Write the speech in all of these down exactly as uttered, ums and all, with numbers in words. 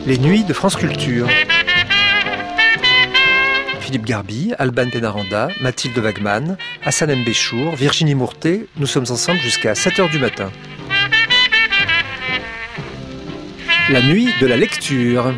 Les nuits de France Culture. Philippe Garbi, Alban Pénaranda, Mathilde Wagman, Hassan M. Béchour, Virginie Mourtet, nous sommes ensemble jusqu'à sept heures du matin. La nuit de la lecture.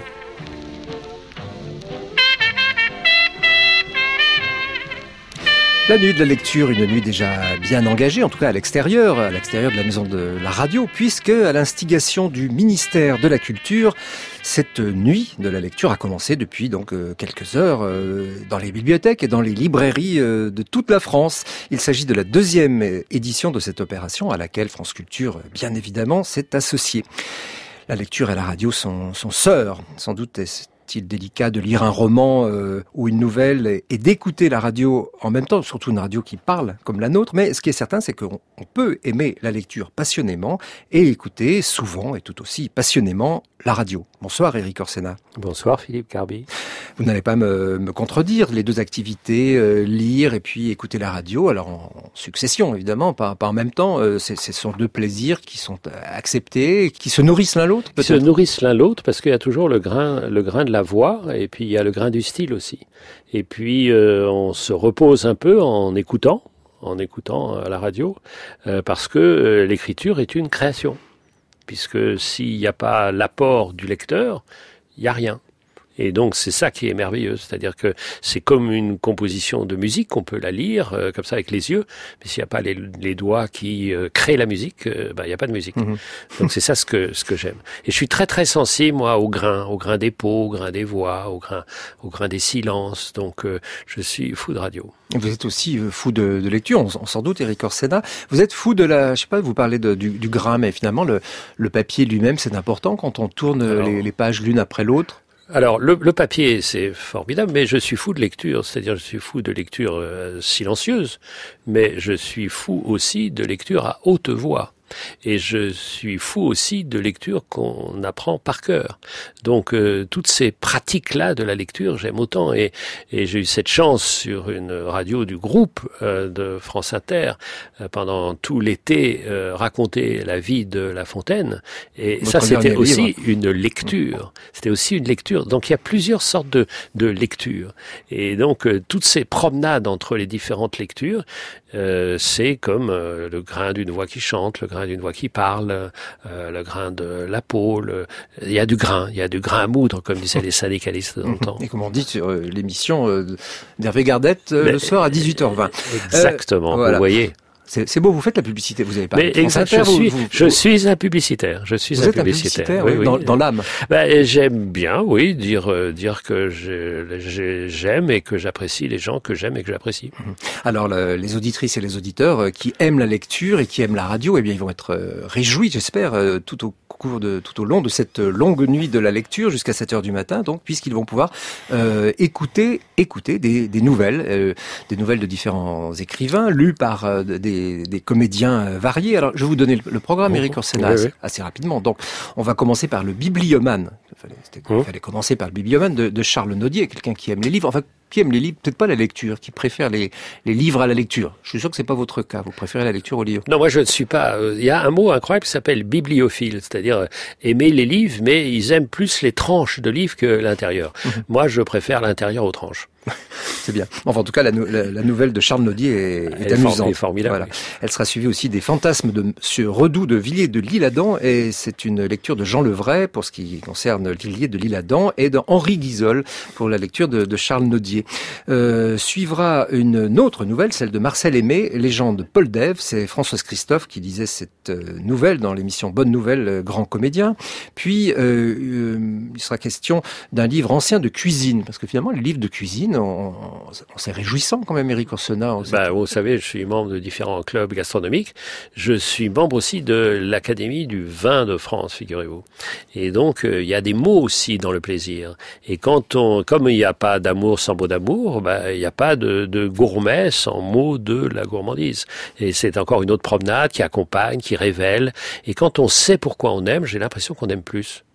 La nuit de la lecture, une nuit déjà bien engagée, en tout cas à l'extérieur, à l'extérieur de la maison de la radio, puisque à l'instigation du ministère de la Culture, cette nuit de la lecture a commencé depuis donc quelques heures dans les bibliothèques et dans les librairies de toute la France. Il s'agit de la deuxième édition de cette opération à laquelle France Culture, bien évidemment, s'est associée. La lecture et la radio sont, sont sœurs, sans doute est-il délicat de lire un roman euh, ou une nouvelle et, et d'écouter la radio en même temps, surtout une radio qui parle comme la nôtre. Mais ce qui est certain, c'est qu'on on peut aimer la lecture passionnément et écouter souvent et tout aussi passionnément la radio. Bonsoir Éric Orsena. Bonsoir Philippe Garbi. Vous n'allez pas me, me contredire, les deux activités, euh, lire et puis écouter la radio, alors en, en succession évidemment, pas, pas en même temps, euh, c'est, ce sont deux plaisirs qui sont acceptés, qui se nourrissent l'un l'autre peut-être. Ils se nourrissent l'un l'autre parce qu'il y a toujours le grain, le grain de la voix et puis il y a le grain du style aussi. Et puis euh, on se repose un peu en écoutant, en écoutant à la radio, euh, parce que euh, l'écriture est une création. Puisque s'il n'y a pas l'apport du lecteur, il n'y a rien. Et donc c'est ça qui est merveilleux, c'est-à-dire que c'est comme une composition de musique, qu'on peut la lire euh, comme ça avec les yeux, mais s'il n'y a pas les, les doigts qui euh, créent la musique, euh, bah, il n'y a pas de musique. Mmh. Donc c'est ça ce que ce que j'aime. Et je suis très très sensible moi au grain, au grain des peaux, au grain des voix, au grain au grain des silences. Donc euh, je suis fou de radio. Vous êtes aussi fou de, de lecture, on, on s'en doute, Éric Orsena. Vous êtes fou de la, je sais pas, vous parlez de, du, du grain, mais finalement le, le papier lui-même, c'est important quand on tourne Alors, les, les pages l'une après l'autre. Alors, le, le papier, c'est formidable, mais je suis fou de lecture, c'est-à-dire je suis fou de lecture euh, silencieuse, mais je suis fou aussi de lecture à haute voix. Et je suis fou aussi de lecture qu'on apprend par cœur. Donc euh, toutes ces pratiques-là de la lecture, j'aime autant. Et, et j'ai eu cette chance sur une radio du groupe euh, de France Inter euh, pendant tout l'été euh, raconter la vie de La Fontaine. Et Votre ça, c'était aussi livre. une lecture. C'était aussi une lecture. Donc il y a plusieurs sortes de, de lectures. Et donc euh, toutes ces promenades entre les différentes lectures, euh, c'est comme euh, le grain d'une voix qui chante, le grain d'une voix qui parle, euh, le grain de la peau, le... il y a du grain, il y a du grain à moudre, comme disaient les syndicalistes dans le temps. Et comme on dit sur euh, l'émission euh, d'Hervé Gardette, euh, Mais, le soir à dix-huit heures vingt. Exactement, euh, voilà. Vous voyez. C'est, c'est beau, vous faites la publicité, vous avez pas. Mais exact, je suis, vous, vous, je suis un publicitaire. Je suis vous un êtes publicitaire. Un publicitaire oui, oui. Dans, dans l'âme. Ben, j'aime bien, oui, dire euh, dire que je, je, j'aime et que j'apprécie les gens que j'aime et que j'apprécie. Alors, le, les auditrices et les auditeurs euh, qui aiment la lecture et qui aiment la radio, eh bien, ils vont être euh, réjouis, j'espère, euh, tout au cours de tout au long de cette longue nuit de la lecture jusqu'à sept heures du matin, donc puisqu'ils vont pouvoir euh, écouter écouter des, des nouvelles, euh, des nouvelles de différents écrivains lues par euh, des, des comédiens variés. Alors, je vais vous donner le programme, Éric Orsena, oui, oui. assez rapidement. Donc, on va commencer par le bibliomane. Il fallait, il fallait commencer par le bibliomane de, de Charles Naudier, quelqu'un qui aime les livres. Enfin, qui aime les livres, peut-être pas la lecture, qui préfère les, les livres à la lecture. Je suis sûr que c'est pas votre cas. Vous préférez la lecture aux livres. Non, moi je ne suis pas. Il y a un mot incroyable qui s'appelle bibliophile, c'est-à-dire aimer les livres, mais ils aiment plus les tranches de livres que l'intérieur. Mmh. Moi, je préfère l'intérieur aux tranches. C'est bien. Enfin, en tout cas, la, la, la nouvelle de Charles Naudier est, est Elle amusante. est formidable. Voilà. Oui. Elle sera suivie aussi des fantasmes de Monsieur Redoux de Villiers de l'Isle-Adam, et c'est une lecture de Jean Levray pour ce qui concerne Villiers de l'Isle-Adam, et d'Henri Guizol pour la lecture de, de Charles Naudier. Euh, suivra une autre nouvelle, celle de Marcel Aimé, Légende Paul Dève. C'est Françoise Christophe qui disait cette nouvelle dans l'émission Bonne Nouvelle, Grand Comédien. Puis, euh, euh, il sera question d'un livre ancien de cuisine, parce que finalement, les livres de cuisine, on, on, c'est réjouissant quand même, Éric Orsena. Bah, vous savez, je suis membre de différents clubs gastronomiques. Je suis membre aussi de l'Académie du vin de France, figurez-vous. Et donc, euh, il y a des mots aussi dans le plaisir. Et quand on, comme il n'y a pas d'amour sans mot d'amour, bah, il n'y a pas de, de gourmet sans mot de la gourmandise. Et c'est encore une autre promenade qui accompagne, qui révèle. Et quand on sait pourquoi on aime, j'ai l'impression qu'on aime plus.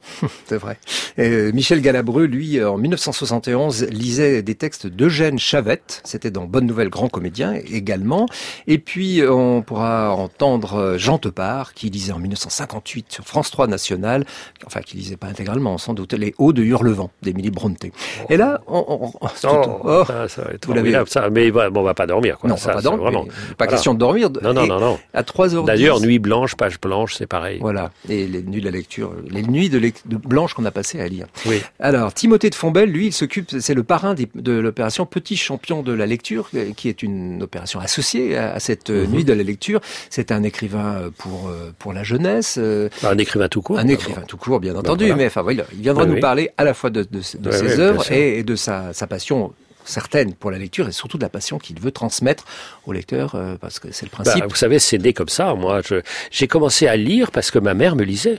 C'est vrai. Et Michel Galabru, lui, en mille neuf cent soixante et onze, lisait des textes d'Eugène Chavette. C'était dans Bonne Nouvelle, grand comédien également. Et puis, on pourra entendre Jean Tepard, qui lisait en mille neuf cent cinquante-huit sur France trois National, enfin, qui lisait pas intégralement, sans doute, Les Hauts de Hurlevent, d'Émilie Brontë. Oh. Et là, on... on, on oh, oh, ça, ça va être formidable, ça. Mais bon, on va pas dormir, quoi. Non, ça, on va pas dormir. Vraiment... Pas voilà. question de dormir. Non, non, et non, non. À trois heures dix. D'ailleurs, Nuit blanche, page blanche, c'est pareil. Voilà. Et les nuits de la lecture, les nuits de, lec- de blanche qu'on a passé à lire. Oui. Alors, Timothée de Fombelle, lui, il s'occupe, c'est le parrain des, de l'opération Petit Champion de la lecture, qui est une opération associée à, à cette mm-hmm. nuit de la lecture. C'est un écrivain pour pour la jeunesse. Un écrivain tout court. Un écrivain tout court, bien entendu. Ben voilà. Mais enfin, oui, il viendra oui, nous oui. parler à la fois de, de, de oui, ses oui, œuvres et, et de sa, sa passion certaine pour la lecture et surtout de la passion qu'il veut transmettre aux lecteurs, euh, parce que c'est le principe. Bah, vous savez, c'est né comme ça. Moi, je, j'ai commencé à lire parce que ma mère me lisait.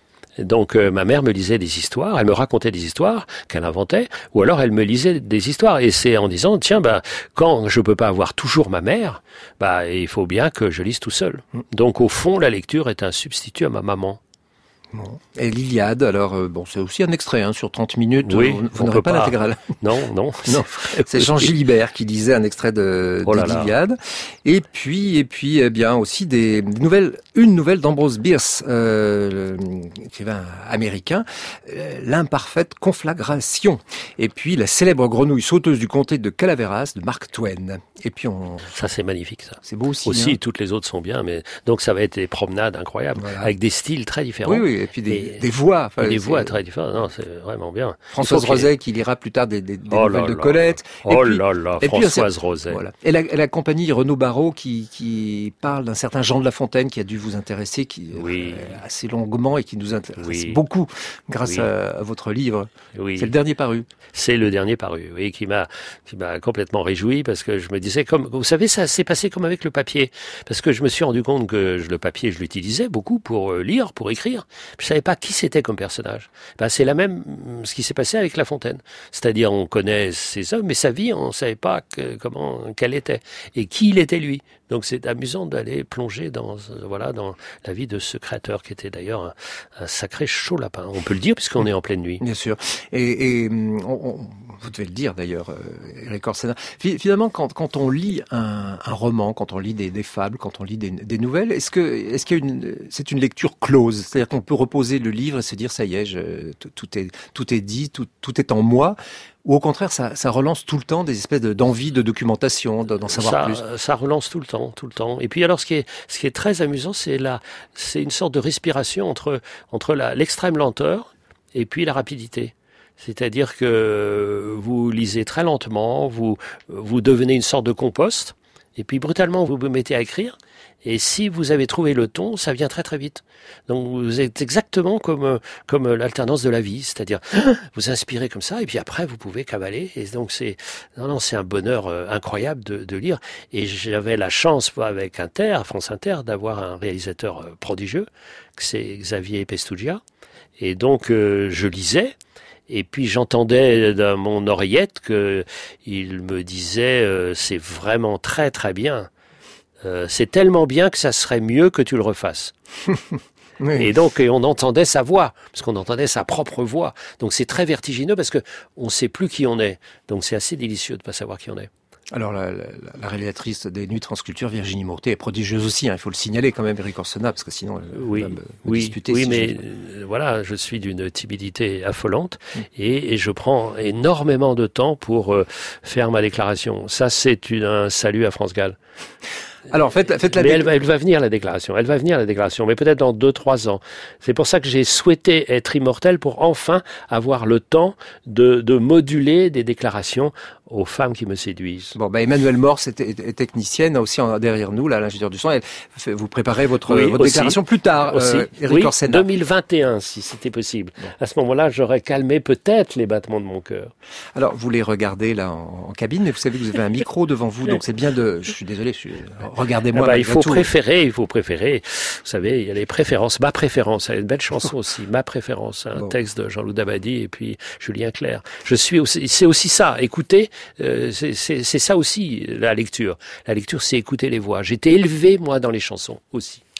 Donc euh, ma mère me lisait des histoires, elle me racontait des histoires qu'elle inventait, ou alors elle me lisait des histoires. Et c'est en disant, tiens, bah, quand je peux pas avoir toujours ma mère, bah, il faut bien que je lise tout seul. Mmh. Donc au fond, la lecture est un substitut à ma maman. Bon. Et l'Iliade, alors, euh, bon, c'est aussi un extrait, hein, sur trente minutes, oui, vous, vous n'aurez pas, pas l'intégrale. Non, non. non. C'est, c'est Jean Gilibert qui lisait un extrait de, oh de l'Iliade. Et puis, et puis, eh bien, aussi des, des nouvelles, une nouvelle d'Ambrose Bierce, euh, écrivain américain, euh, L'imparfaite conflagration. Et puis, la célèbre grenouille sauteuse du comté de Calaveras, de Mark Twain. Et puis, on... Ça, c'est magnifique, ça. C'est beau aussi. Aussi, hein. Toutes les autres sont bien, mais donc ça va être des promenades incroyables, voilà. Avec des styles très différents. Oui, oui. Et puis des, et, des voix. Enfin, des voix très différentes. Non, c'est vraiment bien. Françoise Roset qui lira plus tard des, des, des oh nouvelles là de là. Colette. Et oh puis, là là, et Françoise puis, Roset. Voilà. Et la, et la compagnie Renaud Barreau qui, qui parle d'un certain Jean de La Fontaine qui a dû vous intéresser qui, oui. euh, assez longuement et qui nous intéresse oui. beaucoup grâce oui. à, à votre livre. Oui. C'est le dernier paru. C'est le dernier paru, oui, qui m'a, qui m'a complètement réjoui parce que je me disais, comme, vous savez, ça s'est passé comme avec le papier. Parce que je me suis rendu compte que le papier, je l'utilisais beaucoup pour lire, pour écrire. Je savais pas qui c'était comme personnage. Ben, c'est la même, ce qui s'est passé avec La Fontaine. C'est-à-dire, on connaît ses œuvres, mais sa vie, on savait pas que, comment, qu'elle était. Et qui il était lui. Donc c'est amusant d'aller plonger dans, voilà, dans la vie de ce créateur qui était d'ailleurs un, un sacré chaud lapin. On peut le dire puisqu'on est en pleine nuit. Bien sûr. Et, et on, on, vous devez le dire d'ailleurs, euh, Éric Orsena. Finalement, quand, quand on lit un, un roman, quand on lit des, des fables, quand on lit des, des nouvelles, est-ce que, est-ce qu'il y a une, c'est une lecture close? C'est-à-dire qu'on peut reposer le livre et se dire, ça y est, je, tout est, tout est dit, tout, tout est en moi. Ou au contraire, ça, ça relance tout le temps des espèces de, d'envie de documentation, d'en savoir ça, plus. Ça relance tout le temps, tout le temps. Et puis alors, ce qui est, ce qui est très amusant, c'est la, c'est une sorte de respiration entre, entre la, l'extrême lenteur et puis la rapidité. C'est-à-dire que vous lisez très lentement, vous, vous devenez une sorte de compost, et puis brutalement vous vous mettez à écrire. Et si vous avez trouvé le ton, ça vient très très vite. Donc vous êtes exactement comme comme l'alternance de la vie, c'est-à-dire vous inspirez comme ça et puis après vous pouvez cavaler. Et donc c'est non non c'est un bonheur incroyable de, de lire. Et j'avais la chance avec Inter, France Inter, d'avoir un réalisateur prodigieux, c'est Xavier Pestougia. Et donc euh, je lisais. Et puis j'entendais dans mon oreillette que il me disait euh, c'est vraiment très très bien. Euh, c'est tellement bien que ça serait mieux que tu le refasses. Oui. Et donc, et on entendait sa voix, parce qu'on entendait sa propre voix. Donc c'est très vertigineux parce que on sait plus qui on est. Donc c'est assez délicieux de pas savoir qui on est. Alors la, la, la réalisatrice des Nuits de Transculture, Virginie Mortet, est prodigieuse aussi. Hein, il faut le signaler quand même, Éric Orsena, parce que sinon elle oui, va me, me oui, disputer. Oui, si mais je... euh, voilà, je suis d'une timidité affolante mmh. et, et je prends énormément de temps pour euh, faire ma déclaration. Ça, c'est une, un salut à France Gall. Alors faites, faites la mais elle va, elle va venir la déclaration, elle va venir la déclaration, mais peut-être dans deux, trois ans. C'est pour ça que j'ai souhaité être immortel pour enfin avoir le temps de, de moduler des déclarations aux femmes qui me séduisent. Bon, bah Emmanuelle Morse est, est, est technicienne aussi en, derrière nous, là, l'ingénieur du son. Elle, vous préparez votre, oui, votre aussi, déclaration plus tard, aussi. Euh, Éric oui, Orsena. deux mille vingt et un, si c'était possible. Bon. À ce moment-là, j'aurais calmé peut-être les battements de mon cœur. Alors, vous les regardez là en, en cabine, mais vous savez que vous avez un micro devant vous, donc c'est bien de. Je suis désolé, je suis. Regardez-moi. Ah bah, il faut tout. préférer, il faut préférer. Vous savez, il y a les préférences. Ma préférence, il y a une belle chanson aussi. Ma préférence, un bon. texte de Jean-Loup Dabadi et puis Julien Clerc. Je suis aussi, c'est aussi ça. Écoutez, euh, c'est, c'est, c'est ça aussi la lecture. La lecture, c'est écouter les voix. J'étais élevé moi dans les chansons aussi.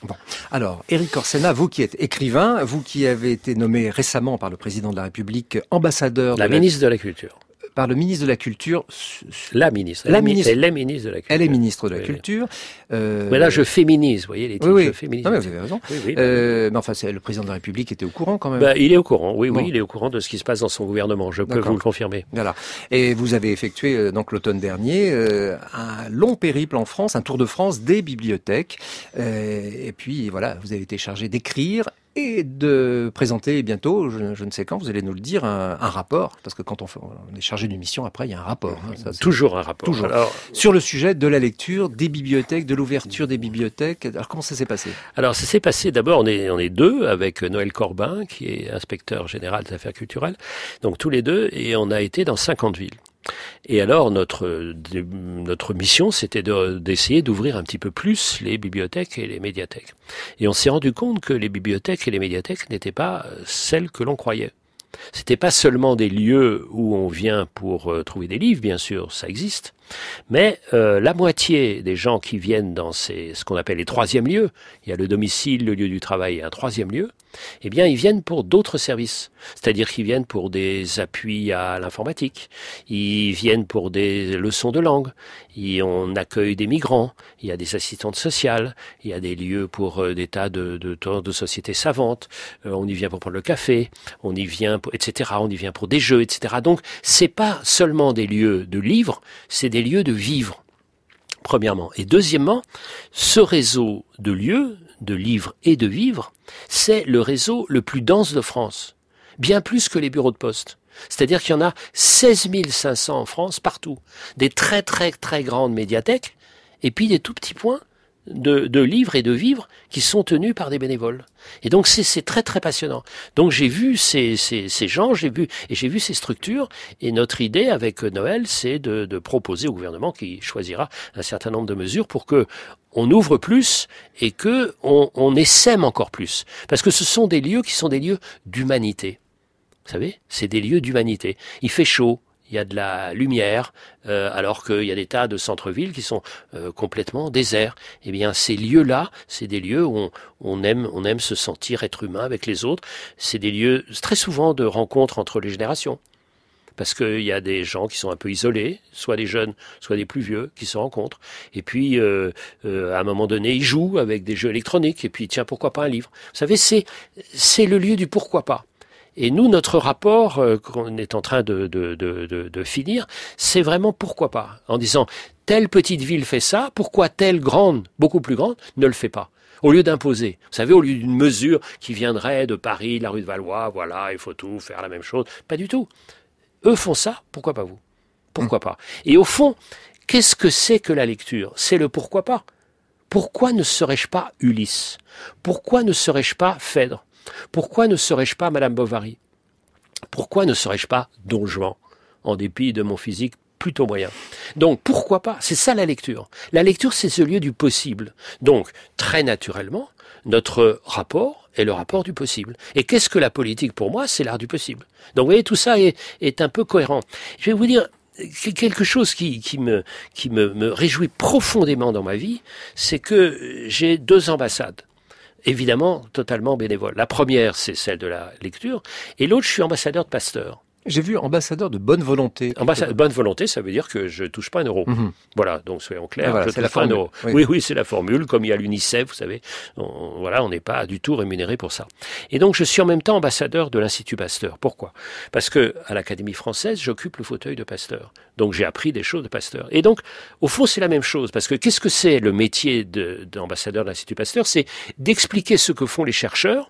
Bon. Alors, Éric Orsena, vous qui êtes écrivain, vous qui avez été nommé récemment par le président de la République ambassadeur... La de ministre la... de la Culture. Par le ministre de la Culture. La ministre. La ministre. Elle est ministre de la Culture. Elle est ministre de la oui, Culture. Euh... Mais là, je féminise, vous voyez, les titres, oui, oui. je féminise. Non, mais vous avez raison. Oui, oui, euh, mais enfin, c'est, le président de la République était au courant quand même. Bah, il est au courant, oui, bon. oui, il est au courant de ce qui se passe dans son gouvernement, je peux D'accord. vous le confirmer. Voilà. Et vous avez effectué, euh, donc l'automne dernier, euh, un long périple en France, un tour de France des bibliothèques. Euh, et puis, voilà, vous avez été chargé d'écrire et de présenter bientôt, je, je ne sais quand, vous allez nous le dire, un, un rapport, parce que quand on, fait, on est chargé d'une mission, après il y a un rapport. Hein, ça, toujours un rapport. Toujours. Alors, sur le sujet de la lecture, des bibliothèques, de l'ouverture des bibliothèques. Alors comment ça s'est passé ? Alors ça s'est passé, d'abord on est, on est deux, avec Noël Corbin, qui est inspecteur général des affaires culturelles, donc tous les deux, et on a été dans cinquante villes. Et alors notre notre mission, c'était de, d'essayer d'ouvrir un petit peu plus les bibliothèques et les médiathèques. Et on s'est rendu compte que les bibliothèques et les médiathèques n'étaient pas celles que l'on croyait. C'était pas seulement des lieux où on vient pour euh, trouver des livres, bien sûr, ça existe. Mais euh, la moitié des gens qui viennent dans ces, ce qu'on appelle les troisièmes lieux, il y a le domicile, le lieu du travail et un troisième lieu, eh bien ils viennent pour d'autres services. C'est-à-dire qu'ils viennent pour des appuis à l'informatique, ils viennent pour des leçons de langue, et on accueille des migrants, il y a des assistantes sociales, il y a des lieux pour euh, des tas de, de, de, de sociétés savantes, euh, on y vient pour prendre le café, on y vient, pour, et cetera. On y vient pour des jeux, et cetera. Donc c'est pas seulement des lieux de livres, c'est des lieux de vivre, premièrement. Et deuxièmement, ce réseau de lieux, de livres et de vivres, c'est le réseau le plus dense de France, bien plus que les bureaux de poste. C'est-à-dire qu'il y en a seize mille cinq cents en France, partout. Des très très très grandes médiathèques, et puis des tout petits points de, de livres et de vivres qui sont tenus par des bénévoles. Et donc c'est, c'est très très passionnant. Donc j'ai vu ces, ces, ces gens, j'ai vu et j'ai vu ces structures. Et notre idée avec Noël, c'est de, de proposer au gouvernement qui choisira un certain nombre de mesures pour que on ouvre plus et que on, on essaime encore plus. Parce que ce sont des lieux qui sont des lieux d'humanité. Vous savez, c'est des lieux d'humanité. Il fait chaud. Il y a de la lumière, euh, alors qu'il y a des tas de centres-villes qui sont euh, complètement déserts. Eh bien, ces lieux-là, c'est des lieux où on, on aime, on aime se sentir être humain avec les autres. C'est des lieux très souvent de rencontres entre les générations. Parce qu'il y a des gens qui sont un peu isolés, soit des jeunes, soit des plus vieux, qui se rencontrent. Et puis, euh, euh, à un moment donné, ils jouent avec des jeux électroniques. Et puis, tiens, pourquoi pas un livre ? Vous savez, c'est, c'est le lieu du pourquoi pas. Et nous, notre rapport euh, qu'on est en train de, de, de, de, de finir, c'est vraiment pourquoi pas. En disant, telle petite ville fait ça, pourquoi telle grande, beaucoup plus grande, ne le fait pas ? Au lieu d'imposer. Vous savez, au lieu d'une mesure qui viendrait de Paris, de la rue de Valois, voilà, il faut tout faire la même chose. Pas du tout. Eux font ça, pourquoi pas vous ? Pourquoi pas ? Et au fond, qu'est-ce que c'est que la lecture ? C'est le pourquoi pas. Pourquoi ne serais-je pas Ulysse ? Pourquoi ne serais-je pas Phèdre ? Pourquoi ne serais-je pas Madame Bovary ? Pourquoi ne serais-je pas Don Juan, en dépit de mon physique plutôt moyen ? Donc, pourquoi pas ? C'est ça la lecture. La lecture, c'est ce lieu du possible. Donc, très naturellement, notre rapport est le rapport du possible. Et qu'est-ce que la politique pour moi ? C'est l'art du possible. Donc, vous voyez, tout ça est, est un peu cohérent. Je vais vous dire quelque chose qui, qui, me, qui me, me réjouit profondément dans ma vie, c'est que j'ai deux ambassades. Évidemment, totalement bénévole. La première, c'est celle de la lecture, et l'autre, je suis ambassadeur de Pasteur. J'ai vu ambassadeur de bonne volonté. Ambassadeur de bonne volonté, ça veut dire que je touche pas un euro. Mm-hmm. Voilà, donc soyons clairs, voilà, je c'est touche la pas formule. un euro. Oui, oui, oui, c'est la formule, comme il y a l'UNICEF, vous savez. On, voilà, on n'est pas du tout rémunéré pour ça. Et donc, je suis en même temps ambassadeur de l'Institut Pasteur. Pourquoi ? Parce que à l'Académie française, j'occupe le fauteuil de Pasteur. Donc, j'ai appris des choses de Pasteur. Et donc, au fond, c'est la même chose. Parce que qu'est-ce que c'est le métier de, d'ambassadeur de l'Institut Pasteur ? C'est d'expliquer ce que font les chercheurs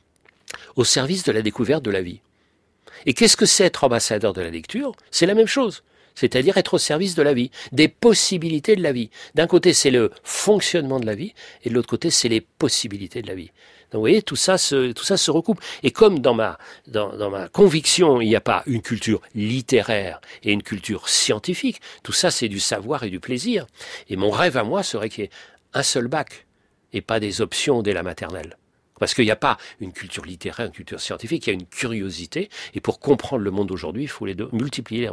au service de la découverte de la vie. Et qu'est-ce que c'est être ambassadeur de la lecture ? C'est la même chose, c'est-à-dire être au service de la vie, des possibilités de la vie. D'un côté, c'est le fonctionnement de la vie, et de l'autre côté, c'est les possibilités de la vie. Donc vous voyez, tout ça se, tout ça se recoupe. Et comme dans ma, dans, dans ma conviction, il n'y a pas une culture littéraire et une culture scientifique, tout ça c'est du savoir et du plaisir. Et mon rêve à moi serait qu'il y ait un seul bac, et pas des options dès la maternelle. Parce qu'il n'y a pas une culture littéraire, une culture scientifique, il y a une curiosité. Et pour comprendre le monde d'aujourd'hui, il faut les deux, multiplier les regards.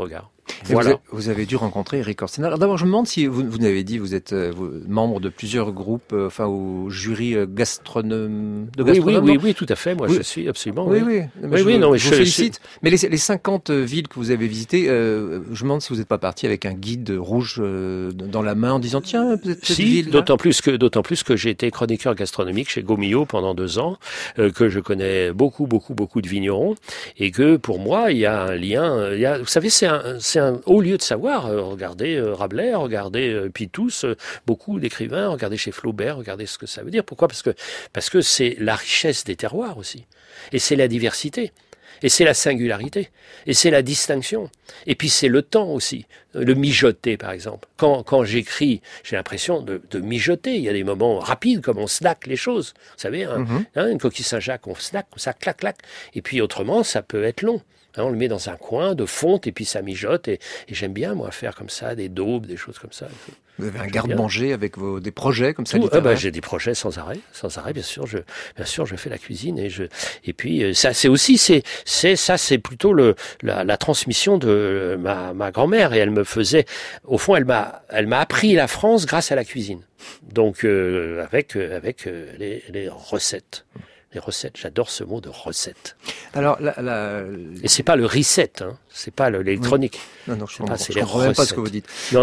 Voilà. Vous avez, vous avez dû rencontrer Erik Orsena. Alors d'abord, je me demande si vous, vous avez dit, vous êtes euh, vous, membre de plusieurs groupes, euh, enfin au jury euh, gastronome, de Oui, gastronome. oui, oui, oui, tout à fait. Moi, oui. je suis absolument. Oui, oui, oui. Mais oui, je, oui, non, mais je vous je, félicite. je... Mais les, les cinquante villes que vous avez visitées, euh, je me demande si vous n'êtes pas parti avec un guide rouge euh, dans la main en disant tiens, peut-être cette Si, ville. d'autant plus que d'autant plus que j'ai été chroniqueur gastronomique chez Gaumillot pendant deux ans, euh, que je connais beaucoup, beaucoup, beaucoup de vignerons, et que pour moi, il y a un lien. Il y a, vous savez, c'est un, c'est un haut lieu de savoir. Euh, regardez euh, Rabelais, regardez euh, puis tous, euh, beaucoup d'écrivains, regardez chez Flaubert, regardez ce que ça veut dire. Pourquoi ? Parce que parce que c'est la richesse des terroirs aussi, et c'est la diversité. Et c'est la singularité, et c'est la distinction, et puis c'est le temps aussi, le mijoter par exemple. Quand, quand j'écris, j'ai l'impression de, de mijoter, il y a des moments rapides comme on snack les choses, vous savez, hein, mm-hmm. hein, une coquille Saint-Jacques, on snack, ça clac clac, et puis autrement ça peut être long. Hein, on le met dans un coin de fonte et puis ça mijote, et, et j'aime bien moi faire comme ça, des daubes, des choses comme ça. Vous avez un garde-manger avec vos, des projets comme ça. Ah bah, j'ai des projets sans arrêt, sans arrêt, bien sûr. Je, bien sûr, je fais la cuisine et je, et puis ça, c'est aussi, c'est, c'est ça, c'est plutôt le, la, la transmission de ma, ma grand-mère et elle me faisait, au fond, elle m'a, elle m'a appris la France grâce à la cuisine. Donc euh, avec, avec euh, les, les recettes. Les recettes, j'adore ce mot de recette. Alors, la, la... Et c'est pas le reset, hein. C'est pas l'électronique. Oui. Non, non, je ne comprends, comprends même pas ce que vous dites. Non.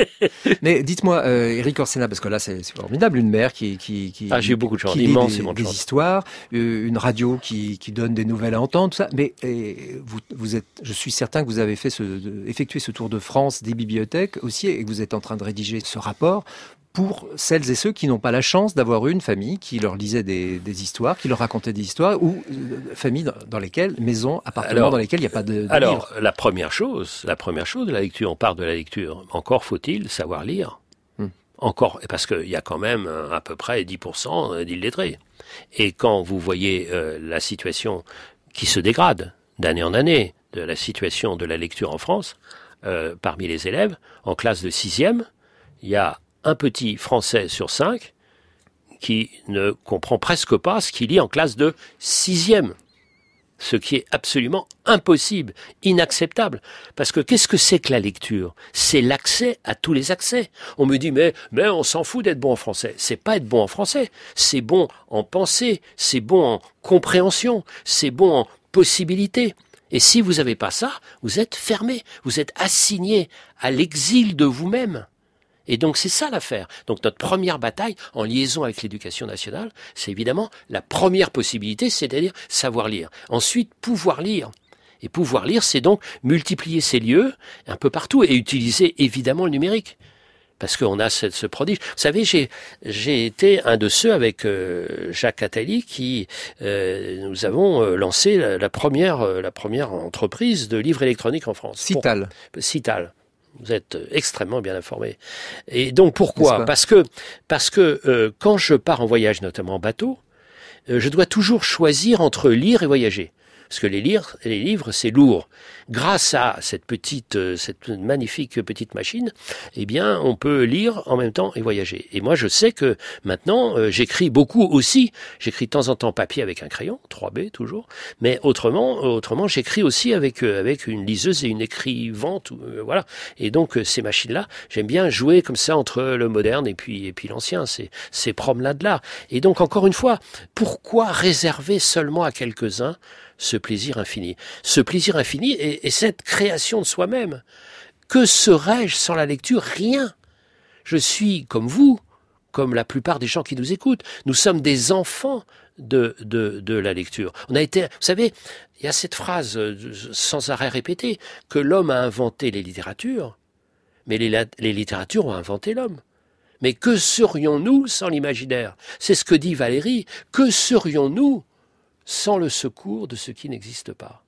Mais dites-moi, euh, Erik Orsena, parce que là, c'est, c'est formidable, une mère qui qui qui, ah, j'ai eu beaucoup de chance, qui lit immensément des, de des histoires, euh, une radio qui qui donne des nouvelles à entendre, tout ça. Mais et, vous vous êtes, je suis certain que vous avez fait ce, de, effectué ce tour de France des bibliothèques aussi, et que vous êtes en train de rédiger ce rapport pour celles et ceux qui n'ont pas la chance d'avoir une famille qui leur lisait des, des histoires, qui leur racontait des histoires, ou euh, familles dans, dans lesquelles, maisons, appartements alors, dans lesquels il n'y a pas de, de alors, livres. la première chose, la première chose de la lecture, on part de la lecture. Encore faut-il savoir lire. Hmm. Encore, parce qu'il y a quand même à peu près dix pour cent d'illettrés. Et quand vous voyez euh, la situation qui se dégrade d'année en année, de la situation de la lecture en France, euh, parmi les élèves, en classe de sixième, il y a un petit Français sur cinq qui ne comprend presque pas ce qu'il lit en classe de sixième. Ce qui est absolument impossible, inacceptable. Parce que qu'est-ce que c'est que la lecture ? C'est l'accès à tous les accès. On me dit, mais, mais on s'en fout d'être bon en français. C'est pas être bon en français. C'est bon en pensée. C'est bon en compréhension. C'est bon en possibilité. Et si vous n'avez pas ça, vous êtes fermé. Vous êtes assigné à l'exil de vous-même. Et donc c'est ça l'affaire. Donc notre première bataille en liaison avec l'éducation nationale, c'est évidemment la première possibilité, c'est-à-dire savoir lire. Ensuite, pouvoir lire. Et pouvoir lire, c'est donc multiplier ces lieux un peu partout et utiliser évidemment le numérique. Parce qu'on a ce, ce prodige. Vous savez, j'ai, j'ai été un de ceux avec euh, Jacques Attali qui euh, nous avons euh, lancé la, la première euh, la première entreprise de livres électroniques en France. Cital. Pour, Cital. Vous êtes extrêmement bien informé. Et donc pourquoi ? Parce que parce que euh, quand je pars en voyage, notamment en bateau, euh, je dois toujours choisir entre lire et voyager. Parce que les, lire, les livres, c'est lourd. Grâce à cette petite, euh, cette magnifique petite machine, eh bien, on peut lire en même temps et voyager. Et moi, je sais que maintenant, euh, j'écris beaucoup aussi. J'écris de temps en temps papier avec un crayon, trois B toujours. Mais autrement, autrement, j'écris aussi avec euh, avec une liseuse et une écrivante. Euh, voilà. Et donc euh, ces machines-là, j'aime bien jouer comme ça entre le moderne et puis et puis l'ancien. Ces ces promenades-là. Et donc encore une fois, pourquoi réserver seulement à quelques-uns ce plaisir infini, ce plaisir infini et, et cette création de soi-même. Que serais-je sans la lecture ? Rien. Je suis comme vous, comme la plupart des gens qui nous écoutent. Nous sommes des enfants de, de, de la lecture. On a été, vous savez, il y a cette phrase sans arrêt répétée que l'homme a inventé les littératures, mais les, les littératures ont inventé l'homme. Mais que serions-nous sans l'imaginaire ? C'est ce que dit Valérie. Que serions-nous sans le secours de ce qui n'existe pas.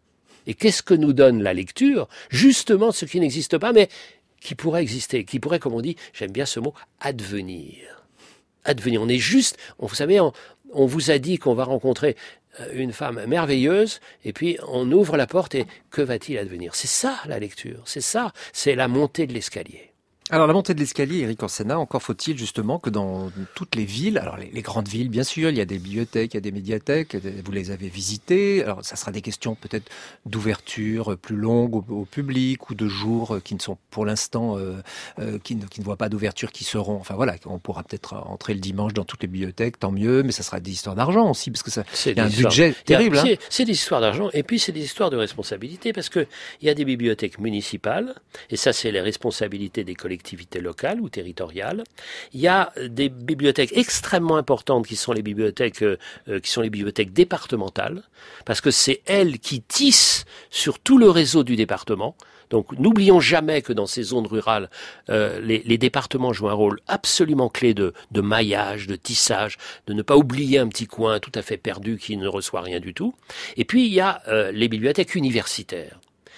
Et qu'est-ce que nous donne la lecture ? Justement ce qui n'existe pas, mais qui pourrait exister, qui pourrait, comme on dit, j'aime bien ce mot, advenir. Advenir. On est juste, on, vous savez, on, on vous a dit qu'on va rencontrer une femme merveilleuse, et puis on ouvre la porte et que va-t-il advenir ? C'est ça la lecture, c'est ça, c'est la montée de l'escalier. Alors la montée de l'escalier, Éric Orsena, encore faut-il justement que dans toutes les villes, alors les, les grandes villes bien sûr, il y a des bibliothèques, il y a des médiathèques, vous les avez visitées, alors ça sera des questions peut-être d'ouverture plus longue au, au public ou de jours qui ne sont pour l'instant, euh, euh, qui, ne, qui ne voient pas d'ouverture, qui seront, enfin voilà, on pourra peut-être entrer le dimanche dans toutes les bibliothèques, tant mieux, mais ça sera des histoires d'argent aussi, parce que ça, il y a un budget terrible. C'est, hein. c'est des histoires d'argent et puis c'est des histoires de responsabilité, parce que il y a des bibliothèques municipales, et ça c'est les responsabilités des collectivités locales ou territoriales. Il y a des bibliothèques extrêmement importantes qui sont les bibliothèques euh, qui sont les bibliothèques départementales, parce que c'est elles qui tissent sur tout le réseau du département. Donc n'oublions jamais que dans ces zones rurales, euh, les, les départements jouent un rôle absolument clé de, de maillage, de tissage, de ne pas oublier un petit coin tout à fait perdu qui ne reçoit rien du tout. Et puis il y a euh, les bibliothèques universitaires.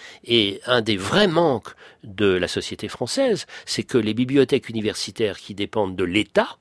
Et un des vrais manques de la société française, c'est que les bibliothèques universitaires qui dépendent de l'État,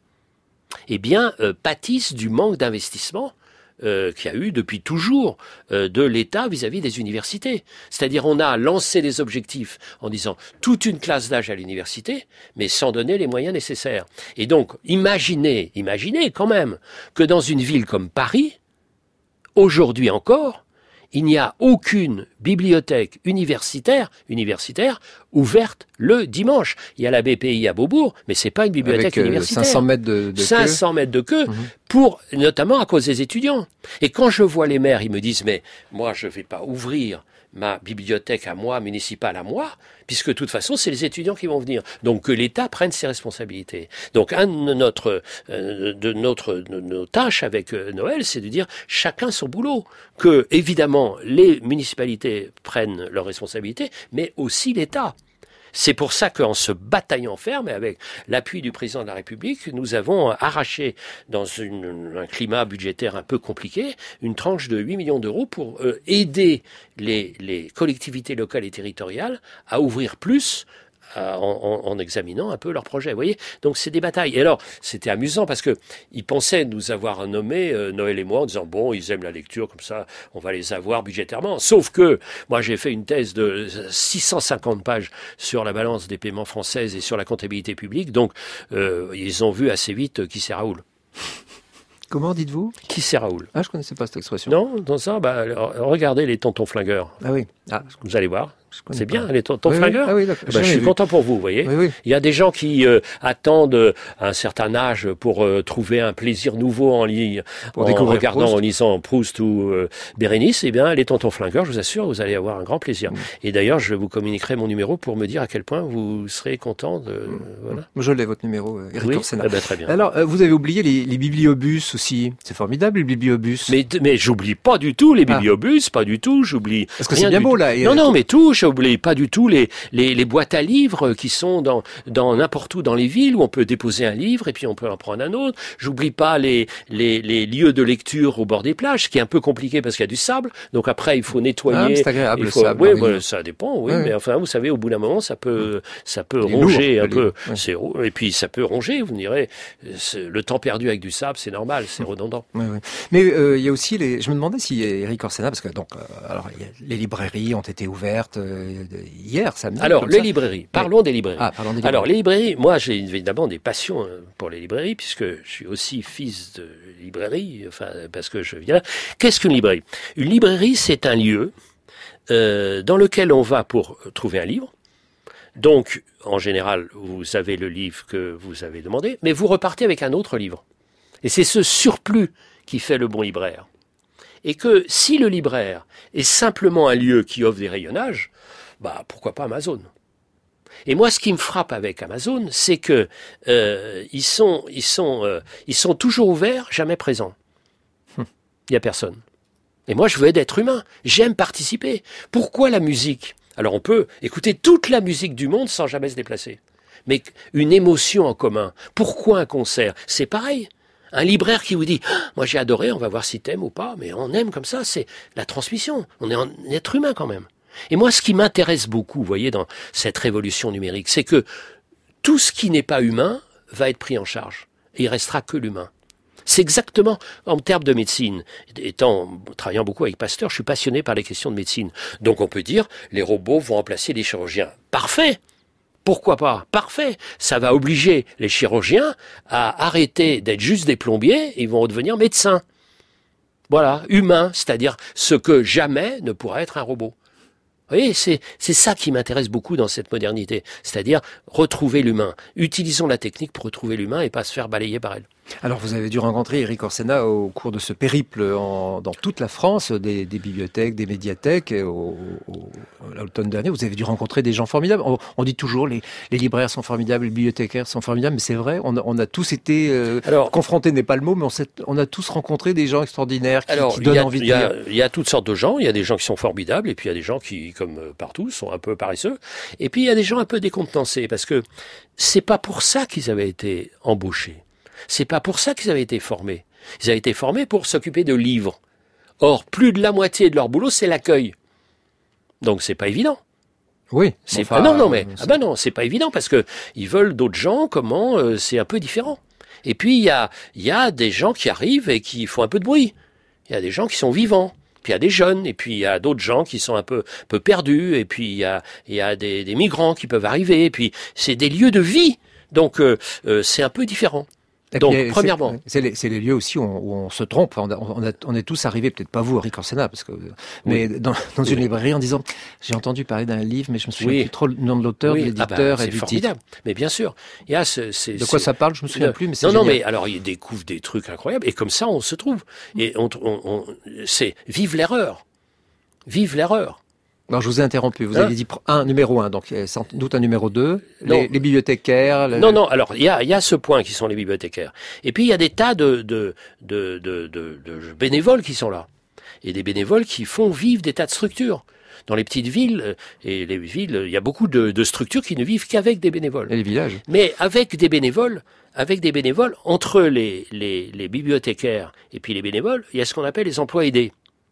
eh bien, euh, pâtissent du manque d'investissement euh, qu'il y a eu depuis toujours euh, de l'État vis-à-vis des universités. C'est-à-dire, on a lancé des objectifs en disant toute une classe d'âge à l'université, mais sans donner les moyens nécessaires. Et donc, imaginez, imaginez quand même que dans une ville comme Paris, aujourd'hui encore, il n'y a aucune bibliothèque universitaire, universitaire ouverte le dimanche. Il y a la B P I à Beaubourg, mais c'est pas une bibliothèque Avec, euh, universitaire. cinq cents mètres de, de cinq cents mètres de queue, mmh. pour, notamment à cause des étudiants. Et quand je vois les maires, ils me disent, mais moi, je vais pas ouvrir ma bibliothèque à moi, municipale à moi, puisque de toute façon, c'est les étudiants qui vont venir. Donc que l'État prenne ses responsabilités. Donc un de notre euh, de notre de nos tâches avec euh, Noël, c'est de dire chacun son boulot. Que évidemment les municipalités prennent leurs responsabilités, mais aussi l'État. C'est pour ça qu'en se bataillant ferme et avec l'appui du président de la République, nous avons arraché, dans une, un climat budgétaire un peu compliqué, une tranche de huit millions d'euros pour euh, aider les, les collectivités locales et territoriales à ouvrir plus, En, en, en examinant un peu leurs projets, vous voyez. Donc c'est des batailles. Et alors c'était amusant parce que ils pensaient nous avoir nommés, euh, Noël et moi, en disant bon, ils aiment la lecture, comme ça, on va les avoir budgétairement. Sauf que moi j'ai fait une thèse de six cent cinquante pages sur la balance des paiements françaises et sur la comptabilité publique. Donc euh, ils ont vu assez vite qui c'est Raoul. Comment dites-vous ? Qui c'est Raoul ? Ah, je connaissais pas cette expression. Non, dans ça, bah, regardez les tontons flingueurs. Ah oui. Ah, vous allez voir. C'est bien, pas. les tontons oui, flingueurs. Oui. Ah oui, bah, je suis vu. content pour vous, vous voyez. Oui, oui. Il y a des gens qui euh, attendent euh, un certain âge pour euh, trouver un plaisir nouveau en, li- en regardant, Proust. en lisant Proust ou euh, Bérénice. Eh bien, les tontons flingueurs, je vous assure, vous allez avoir un grand plaisir. Mmh. Et d'ailleurs, je vous communiquerai mon numéro pour me dire à quel point vous serez content de... Mmh. Voilà. Je l'ai, votre numéro, Éric oui, Orsena. Eh ben, très bien. Alors, euh, vous avez oublié les, les bibliobus aussi. C'est formidable, les bibliobus. Mais, mais j'oublie pas du tout les bibliobus, ah. pas du tout. J'oublie. Parce que c'est bien beau, tout. là. Et non, non, mais tout. J'oublie pas du tout les, les, les boîtes à livres qui sont dans, dans n'importe où dans les villes où on peut déposer un livre et puis on peut en prendre un autre. J'oublie pas les, les, les lieux de lecture au bord des plages, ce qui est un peu compliqué parce qu'il y a du sable. Donc après, il faut nettoyer. Ah, c'est agréable, il faut... le sable. Oui, oui. bah, ça dépend, oui. oui. Mais enfin, vous savez, au bout d'un moment, ça peut, ça peut ronger lourd, un peu. Oui. C'est, et puis, ça peut ronger, vous me direz. Le temps perdu avec du sable, c'est normal, c'est redondant. Oui, oui. Mais euh, il y a aussi les... Je me demandais si Éric Orsena, parce que donc, euh, alors, y a... les librairies ont été ouvertes euh, hier, samedi. Alors, les ça. librairies. Parlons des librairies. Ah, parlons des librairies. Alors, les librairies, moi, j'ai évidemment des passions pour les librairies, puisque je suis aussi fils de librairie, enfin, parce que je viens là. Qu'est-ce qu'une librairie ? Une librairie, c'est un lieu euh, dans lequel on va pour trouver un livre. Donc, en général, vous avez le livre que vous avez demandé, mais vous repartez avec un autre livre. Et c'est ce surplus qui fait le bon libraire. Et que si le libraire est simplement un lieu qui offre des rayonnages, bah pourquoi pas Amazon ? Et moi, ce qui me frappe avec Amazon, c'est que euh, ils sont, ils sont, euh, ils sont toujours ouverts, jamais présents. Il y a personne. Et moi, je veux être humain. J'aime participer. Pourquoi la musique ? Alors, on peut écouter toute la musique du monde sans jamais se déplacer. Mais une émotion en commun. Pourquoi un concert ? C'est pareil. Un libraire qui vous dit ah, « Moi, j'ai adoré, on va voir si t'aimes ou pas. » Mais on aime comme ça, c'est la transmission. On est un être humain quand même. Et moi, ce qui m'intéresse beaucoup, vous voyez, dans cette révolution numérique, c'est que tout ce qui n'est pas humain va être pris en charge. Et il restera que l'humain. C'est exactement en termes de médecine. Étant, travaillant beaucoup avec Pasteur, je suis passionné par les questions de médecine. Donc on peut dire, les robots vont remplacer les chirurgiens. Parfait! Pourquoi pas? Parfait. Ça va obliger les chirurgiens à arrêter d'être juste des plombiers, et ils vont redevenir médecins. Voilà, humains, c'est-à-dire ce que jamais ne pourra être un robot. Vous voyez, c'est, c'est ça qui m'intéresse beaucoup dans cette modernité, c'est-à-dire retrouver l'humain. Utilisons la technique pour retrouver l'humain et pas se faire balayer par elle. Alors, vous avez dû rencontrer Éric Orsena au cours de ce périple en, dans toute la France, des, des bibliothèques, des médiathèques, au, au, à l'automne dernier. Vous avez dû rencontrer des gens formidables. On, on dit toujours les, les libraires sont formidables, les bibliothécaires sont formidables, mais c'est vrai, on a, on a tous été euh, alors, confrontés, n'est pas le mot, mais on, s'est, on a tous rencontré des gens extraordinaires qui, alors, qui donnent a, envie de y a, lire. Il y a toutes sortes de gens. Il y a des gens qui sont formidables, et puis il y a des gens qui, comme partout, sont un peu paresseux. Et puis il y a des gens un peu décontenancés, parce que c'est pas pour ça qu'ils avaient été embauchés. C'est pas pour ça qu'ils avaient été formés. Ils avaient été formés pour s'occuper de livres. Or, plus de la moitié de leur boulot, c'est l'accueil. Donc, c'est pas évident. Oui. C'est enfin, pas, non, non, mais, c'est... ah ben non, c'est pas évident parce que ils veulent d'autres gens, comment, euh, c'est un peu différent. Et puis, il y a, il y a des gens qui arrivent et qui font un peu de bruit. Il y a des gens qui sont vivants. Puis il y a des jeunes, et puis il y a d'autres gens qui sont un peu, peu perdus, et puis il y a, il y a des, des migrants qui peuvent arriver, et puis c'est des lieux de vie. Donc, euh, euh, c'est un peu différent. Et Donc, puis, premièrement, c'est, c'est, les, c'est les lieux aussi où on, où on se trompe. Enfin, on, a, on, a, on est tous arrivés, peut-être pas vous, Éric Orsena, parce que, mais oui. dans, dans une oui. librairie en disant, j'ai entendu parler d'un livre, mais je me souviens oui. plus trop le nom de l'auteur, oui. de l'éditeur ah bah, et du formidable. titre. Mais bien sûr, il y a ce, c'est, de quoi c'est... ça parle, je me souviens non, plus, mais c'est non, génial. non, mais alors ils découvrent des trucs incroyables, et comme ça, on se trouve. Et on, on, on c'est vive l'erreur, vive l'erreur. Alors, je vous ai interrompu. Vous hein avez dit un numéro un, donc sans doute un numéro deux. Les, les bibliothécaires. Le... Non, non. Alors, il y a, il y a ce point qui sont les bibliothécaires. Et puis il y a des tas de, de, de, de, de, de bénévoles qui sont là, et des bénévoles qui font vivre des tas de structures. Dans les petites villes et les villes, il y a beaucoup de, de structures qui ne vivent qu'avec des bénévoles. Et les villages. Mais avec des bénévoles, avec des bénévoles entre les, les, les bibliothécaires et puis les bénévoles, il y a ce qu'on appelle les emplois aidés,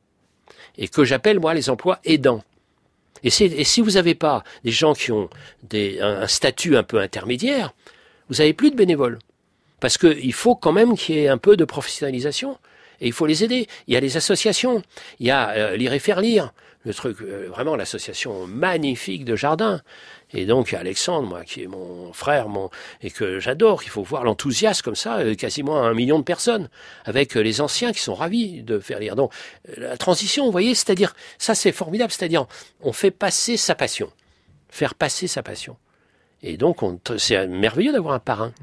et que j'appelle moi les emplois aidants. Et, c'est, et si vous n'avez pas des gens qui ont des, un, un statut un peu intermédiaire, vous n'avez plus de bénévoles. Parce qu'il faut quand même qu'il y ait un peu de professionnalisation. Et il faut les aider. Il y a les associations. Il y a euh, Lire et faire lire. Le truc, euh, vraiment l'association magnifique de Jardin. Et donc il y a Alexandre, moi, qui est mon frère, mon, et que j'adore. Il faut voir l'enthousiasme comme ça, euh, quasiment un million de personnes, avec euh, les anciens qui sont ravis de faire lire. Donc euh, la transition, vous voyez, c'est-à-dire, ça c'est formidable, c'est-à-dire, on fait passer sa passion, faire passer sa passion. Et donc on, c'est merveilleux d'avoir un parrain.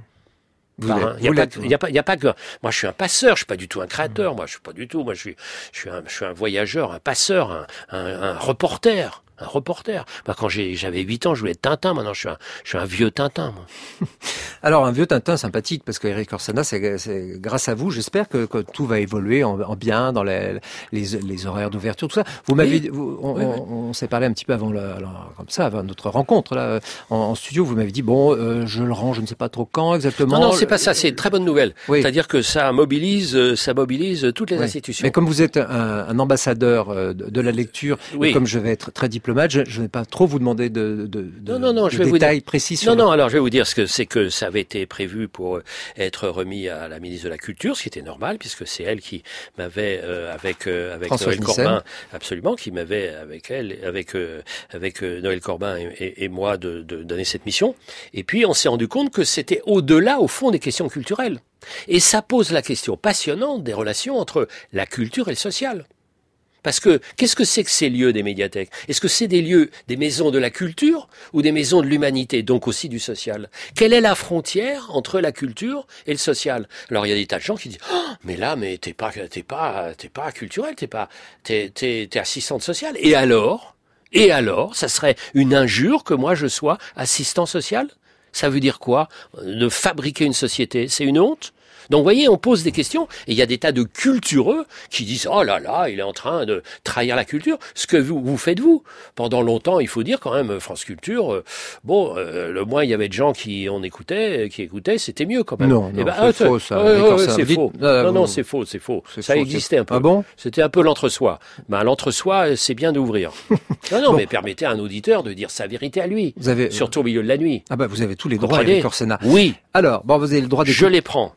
Il n'y a, a, a, a pas que. Moi, je suis un passeur. Je suis pas du tout un créateur. Moi, je suis pas du tout. Moi, je suis, je suis un, je suis un voyageur, un passeur, un, un, un reporter. Un reporter. Moi, quand j'ai, j'avais huit ans, je voulais être Tintin. Maintenant, je suis un, je suis un vieux Tintin, moi. Alors, un vieux Tintin sympathique, parce que Éric Orsena, c'est, c'est grâce à vous, j'espère que, que tout va évoluer en, en bien dans les, les, les horaires d'ouverture, tout ça. Vous m'avez, oui. vous, on, oui, oui. on, on s'est parlé un petit peu avant, la, la, comme ça, avant notre rencontre là, en, en studio. Vous m'avez dit bon, euh, je le rends, je ne sais pas trop quand exactement. Non, non, c'est pas ça. C'est une très bonne nouvelle. Oui. C'est-à-dire que ça mobilise, ça mobilise toutes les oui. institutions. Mais comme vous êtes un, un ambassadeur de, de la lecture, oui. et comme je vais être très diplomate, je, je ne vais pas trop vous demander de, de, de, non, non, non, de je vais détails vous dire... précis sur. Non, le... non. Alors, je vais vous dire ce que c'est que ça avait été prévu pour être remis à la ministre de la Culture, ce qui était normal puisque c'est elle qui m'avait euh, avec euh, avec Françoise Noël Nyssen. Corbin, absolument, qui m'avait avec elle, avec euh, avec euh, Noël Corbin et, et, et moi de, de donner cette mission. Et puis on s'est rendu compte que c'était au-delà, au fond, des questions culturelles. Et ça pose la question passionnante des relations entre la culture et le social. Parce que, qu'est-ce que c'est que ces lieux des médiathèques? Est-ce que c'est des lieux, des maisons de la culture ou des maisons de l'humanité, donc aussi du social? Quelle est la frontière entre la culture et le social? Alors, il y a des tas de gens qui disent oh, « mais là, mais t'es pas, t'es pas, t'es pas culturel, t'es pas, t'es, t'es, t'es assistante sociale. » Et alors? Et alors? Ça serait une injure que moi je sois assistant social? Ça veut dire quoi? De fabriquer une société? C'est une honte? Donc, vous voyez, on pose des questions, et il y a des tas de cultureux qui disent « Oh là là, il est en train de trahir la culture. » Ce que vous, vous faites, vous. Pendant longtemps, il faut dire quand même, France Culture, euh, bon, euh, le moins il y avait de gens qui on écoutait, qui écoutaient, c'était mieux quand même. Non, non, ben, c'est euh, faux, ça. Euh, euh, c'est dites, faux. Là, non, vous... non, c'est faux, c'est faux. C'est ça faux, existait c'est... un peu. Ah bon? C'était un peu l'entre-soi. Ben, l'entre-soi, c'est bien d'ouvrir. non, non, bon. Mais permettez à un auditeur de dire sa vérité à lui. Vous avez... Surtout au milieu de la nuit. Ah bah, vous avez tous les droits, Éric Orsena. Oui. Alors, bon, vous avez le droit d'écouter. Je les prends. Vous,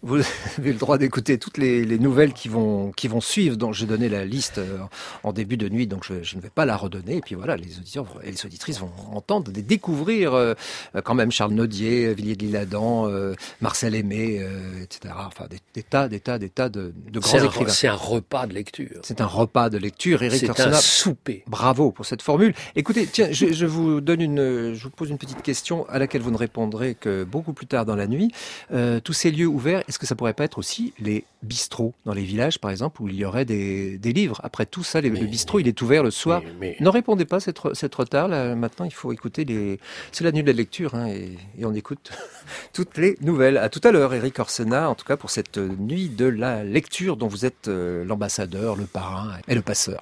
avez le droit d'écouter toutes les, les nouvelles qui vont, qui vont suivre. Donc, j'ai donné la liste en début de nuit, donc je, je ne vais pas la redonner. Et puis voilà, les auditeurs et les auditrices vont entendre, découvrir euh, quand même Charles Nodier, Villiers de l'Isle-Adam, euh, Marcel Aimé, euh, et cetera. Enfin, des, des tas, des tas, des tas de, de grands c'est écrivains. Un, c'est un repas de lecture. C'est un repas de lecture. Éric C'est Yourcenar, un souper. Bravo pour cette formule. Écoutez, tiens, je, je vous donne une, je vous pose une petite question à laquelle vous ne répondrez que beaucoup plus tard dans la nuit. Euh, tous ces lieux ouverts, est-ce que ça pourrait pas être aussi les bistrots dans les villages, par exemple, où il y aurait des, des livres? Après tout ça, les, mais, le bistrot, mais, il est ouvert le soir. Mais, mais... Ne répondez pas, c'est trop, c'est trop tard. Là, maintenant, il faut écouter les. C'est la nuit de la lecture, hein, et, et on écoute toutes les nouvelles. À tout à l'heure, Éric Yourcenar, en tout cas pour cette nuit de la lecture dont vous êtes euh, l'ambassadeur, le parrain et le passeur.